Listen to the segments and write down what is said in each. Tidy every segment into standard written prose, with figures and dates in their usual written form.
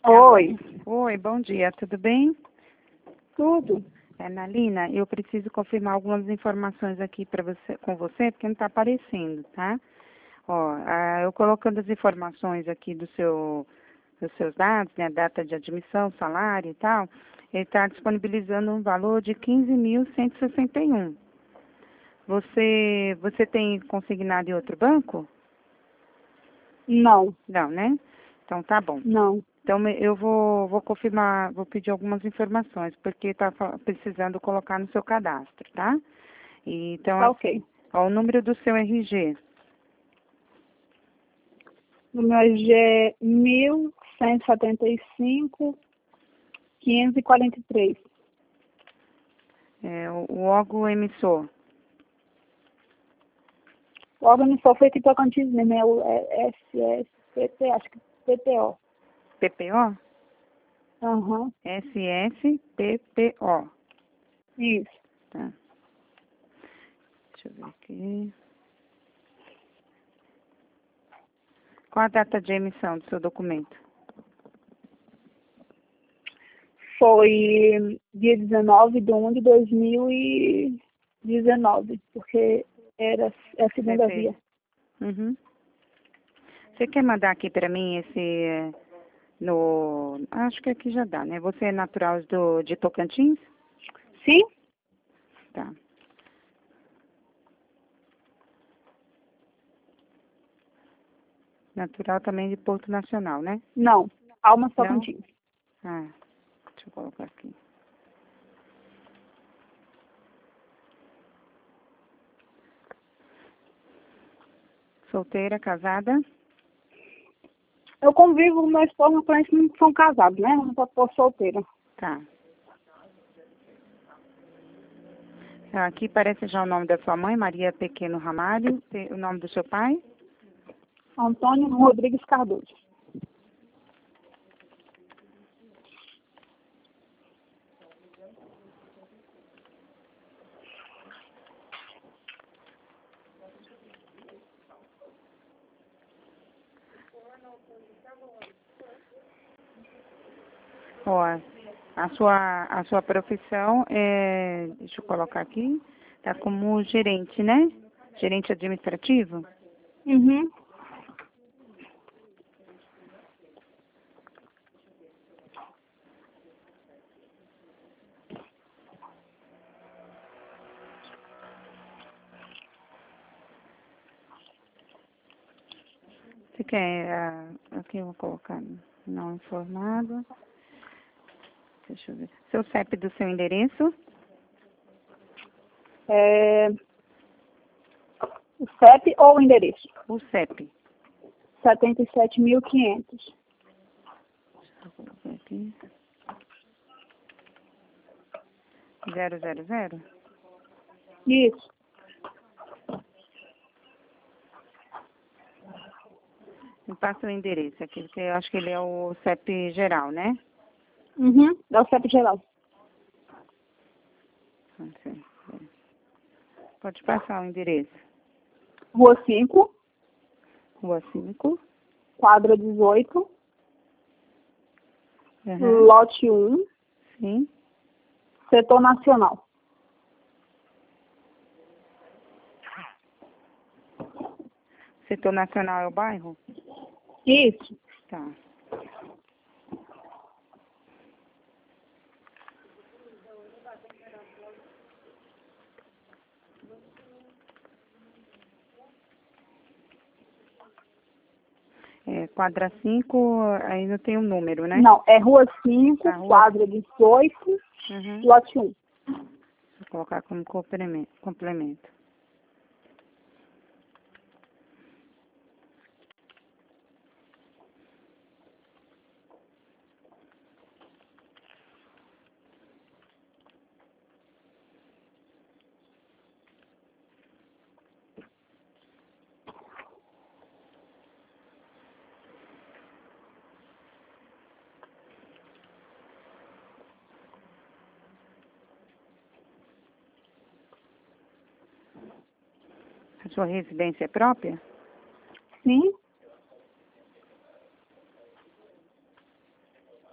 Oi, Oi, bom dia, tudo bem? tudo? Nalina, eu preciso confirmar algumas informações aqui com você, porque não está aparecendo, tá? Ó, eu colocando as informações aqui dos seus dados, né, data de admissão, salário e tal, ele está disponibilizando um valor de 15.161. Você tem consignado em outro banco? Não, Não, né? Então tá bom. não. Então, eu vou confirmar, vou pedir algumas informações, porque está precisando colocar no seu cadastro, tá? Então, Tá assim, ok. ó, o número do seu RG, O meu RG é 1175-543. o órgão emissor, O órgão só foi aqui em Tocantins mesmo, é o SSPT, acho que PTO. PPO? Aham, SSPPO, isso. tá? Deixa eu ver aqui. Qual a data de emissão do seu documento? Foi dia 19 de 1 de 2019, porque é a segunda Deve- via. Uhum. Você quer mandar aqui para mim acho que aqui já dá, né? Você é natural de Tocantins? Sim? Tá. Natural também de Porto Nacional, né? Não. Almas Não? Tocantins. Ah, deixa eu colocar aqui. Solteira, casada? Eu convivo com meu esposo, mas parece que não são casados, né? Eu só tô solteira. Tá. Aqui parece já o nome da sua mãe, Maria Pequeno Ramalho. O nome do seu pai? Antônio Rodrigues Cardoso. Ó, a sua profissão é, deixa eu colocar aqui, tá como gerente, né? Gerente administrativo? Uhum. Você quer, aqui eu vou colocar não informado. Deixa eu ver. Seu CEP do seu endereço? É, o CEP ou o endereço? O CEP. 77.500. Vou colocar aqui. 000? Isso. Me passa o endereço aqui, porque eu acho que ele é o CEP geral, né? Uhum. É o CEP geral. Não sei. Pode passar o endereço. Rua 5, Rua 5. quadra 18, Uhum. lote 1, Sim. setor nacional. Setor Nacional é o bairro? Isso. Tá. Quadra 5, aí não tem um número, né? Não, é Rua 5, A rua. quadra 18, Uhum. lote 1. Vou colocar como complemento. A sua residência é própria? Sim.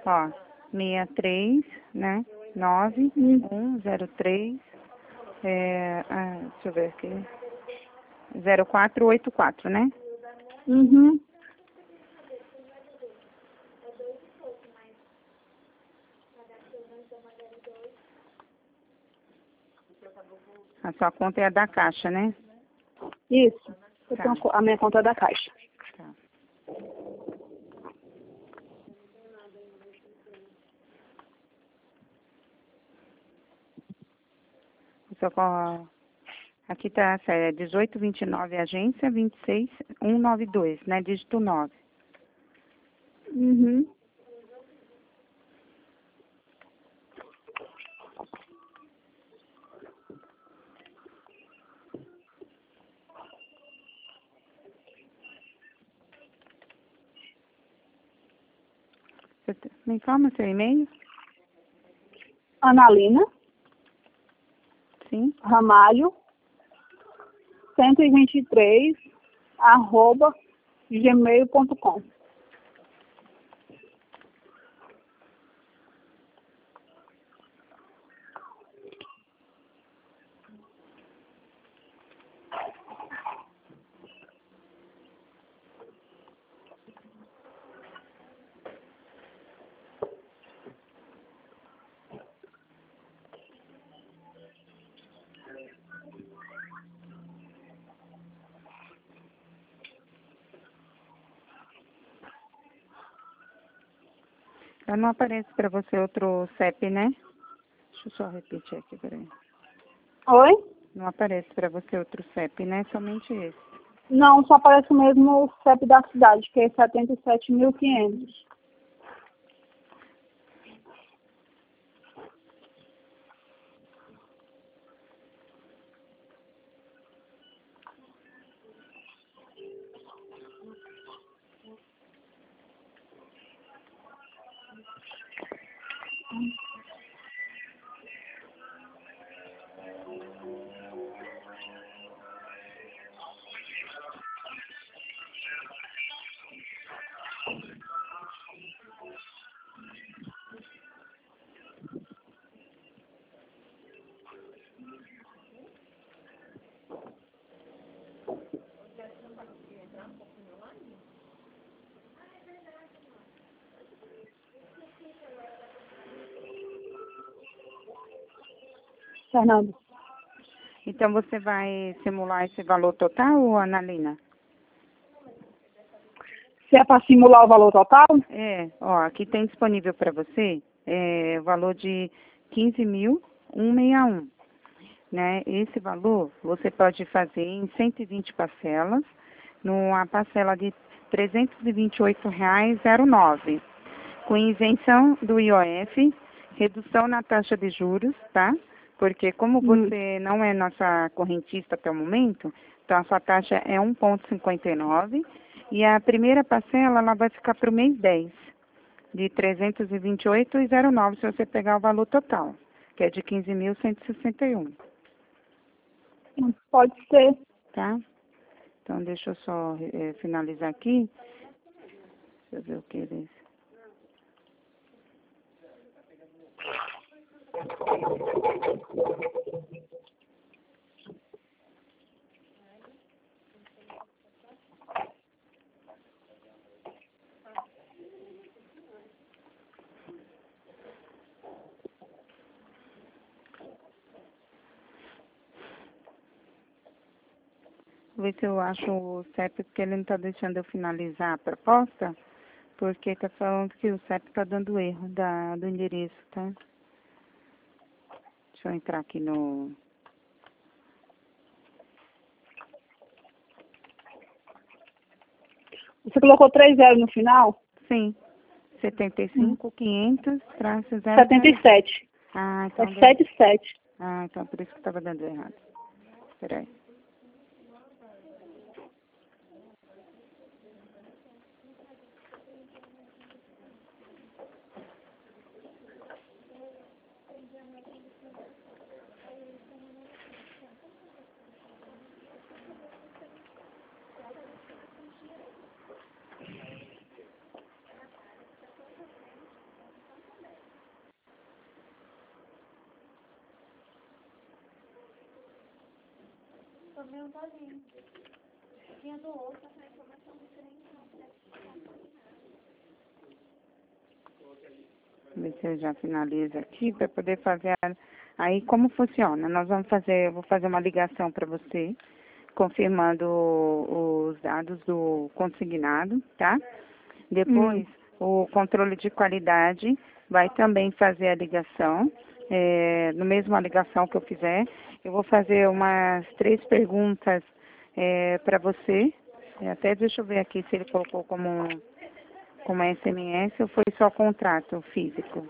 Ó, 63, né? 9103, deixa eu ver aqui. 0484, né? Uhum. A sua conta é a da Caixa, né? Isso. Eu Tá. tenho a minha conta da Caixa. Tá. Aqui tá, é 1829 agência 26192, né? Dígito 9. Uhum. Me informa seu e-mail? Analina Sim. Ramalho 123 @gmail.com. Não aparece para você outro CEP, né? Deixa eu só repetir aqui, peraí. Oi? Não aparece para você outro CEP, né? Somente esse. Não, só aparece mesmo o CEP da cidade, que é 77.500. Fernando. Então você vai simular esse valor total, Analina? Se é para simular o valor total? Aqui tem disponível para você o valor de 15.161, né? Esse valor você pode fazer em 120 parcelas, numa parcela de R$ 328,09, com isenção do IOF, redução na taxa de juros, tá? Porque como você não é nossa correntista até o momento, então a sua taxa é 1,59 e a primeira parcela ela vai ficar para o mês 10, de R$ 328,09 se você pegar o valor total, que é de 15.161. Pode ser. Tá? Então, deixa eu só finalizar aqui. Deixa eu ver o que eles... Vou ver se eu acho o CEP, porque ele não está deixando eu finalizar a proposta, porque está falando que o CEP está dando erro do endereço, tá? Deixa eu entrar aqui no... Você colocou 30 no final? Sim, 75.500 traço 0. 77. Ah, então... É 77. Ah, então por isso que estava dando errado. Espera aí. Ver se eu já finalizo aqui para poder fazer. Aí como funciona? Nós vamos fazer, eu vou fazer uma ligação para você, confirmando os dados do consignado, tá? Depois, o controle de qualidade vai também fazer a ligação. No mesmo a ligação que eu fizer, eu vou fazer umas 3 perguntas para você. Até deixa eu ver aqui se ele colocou como SMS ou foi só contrato físico.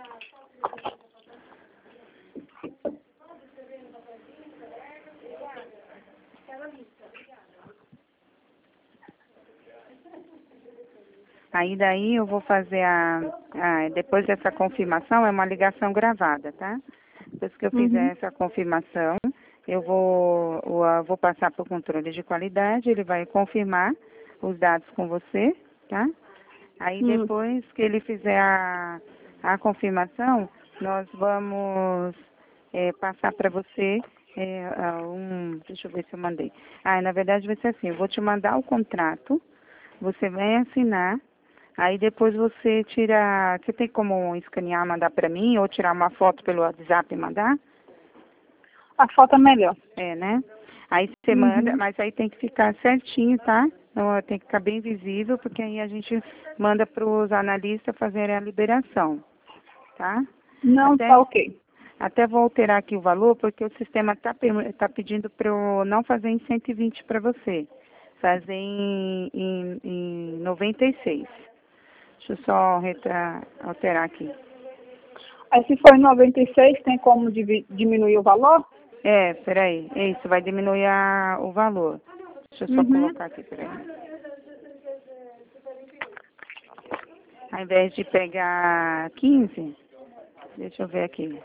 Aí daí eu vou fazer depois dessa confirmação, é uma ligação gravada, tá? Depois que eu fizer essa confirmação, eu vou passar para o controle de qualidade, ele vai confirmar os dados com você, tá? Aí depois que ele fizer a confirmação, nós vamos passar para você deixa eu ver se eu mandei. Na verdade vai ser assim, eu vou te mandar o contrato, você vai assinar. Aí depois você tira, você tem como escanear, mandar para mim, ou tirar uma foto pelo WhatsApp e mandar? A foto é melhor. Né? Aí você manda, mas aí tem que ficar certinho, tá? Então, tem que ficar bem visível, porque aí a gente manda para os analistas fazerem a liberação, tá? Não, tá ok. Até vou alterar aqui o valor, porque o sistema tá pedindo para eu não fazer em 120 para você, fazer em 96. Deixa eu só alterar aqui. Aí se for em 96, tem como diminuir o valor? Peraí. Isso, vai diminuir o valor. Deixa eu só colocar aqui, peraí. Ao invés de pegar 15, deixa eu ver aqui.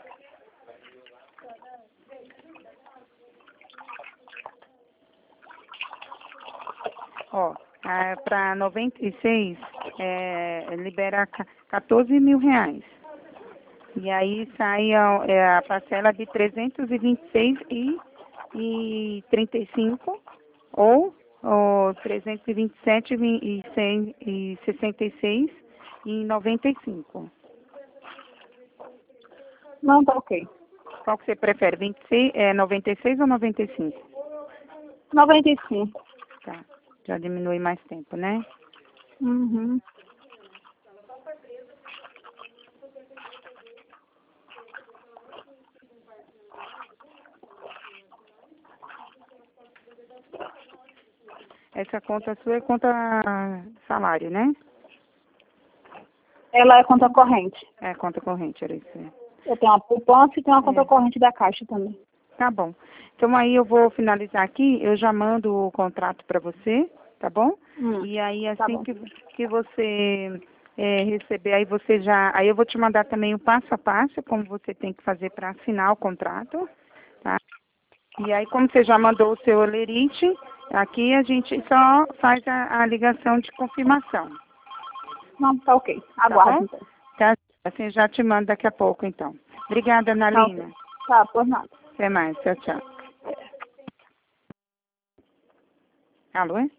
Para 96, libera 14 mil reais. E aí sai a parcela de 326,35 ou 327,66,95. Não, tá ok. Qual que você prefere? 96 ou 95? 95. Tá. Já diminui mais tempo, né? Essa conta sua é conta salário, né? Ela é conta corrente. É conta corrente, era isso. Eu tenho uma poupança e tenho uma conta corrente da Caixa também. Tá bom. Então aí eu vou finalizar aqui, eu já mando o contrato para você, tá bom? E aí assim que você receber, aí eu vou te mandar também o passo a passo, como você tem que fazer para assinar o contrato, tá? E aí como você já mandou o seu olerite, aqui a gente só faz a ligação de confirmação. Não, tá ok. Aguardo, então. Tá, assim já te mando daqui a pouco, então. Obrigada, Analina. Tá, por nada. Até mais, tchau, tchau. Alô?